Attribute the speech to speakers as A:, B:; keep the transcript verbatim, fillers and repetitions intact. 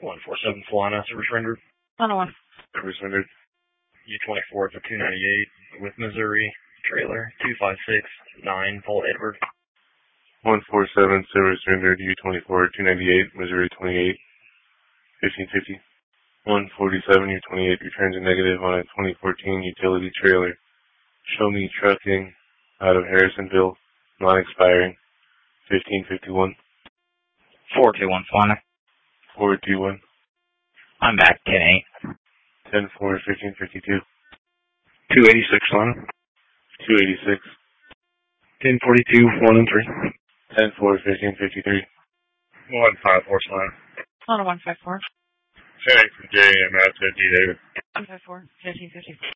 A: one four seven Solana, service rendered.
B: one oh one.
C: Service rendered.
A: U twenty-four for two ninety-eight with Missouri. Trailer two five six nine, Paul Edward.
C: one four seven, service rendered. U twenty-four, two ninety-eight, Missouri twenty-eight, fifteen fifty. one forty-seven, U twenty-eight returns a negative on a twenty fourteen utility trailer. Show me trucking out of Harrisonville, non-expiring, fifteen fifty-one.
D: four two one Solana.
C: four two one.
D: I'm back, ten eight.
C: ten four, fifteen fifty-two.
A: two eighty-six Solana.
C: two eighty-six.
A: ten forty-two, one and three.
C: ten four, fifteen fifty-three.
A: one five four Solana.
B: one oh one five four.
C: Shannon from J M S at D David.
B: one five four, fifteen fifty.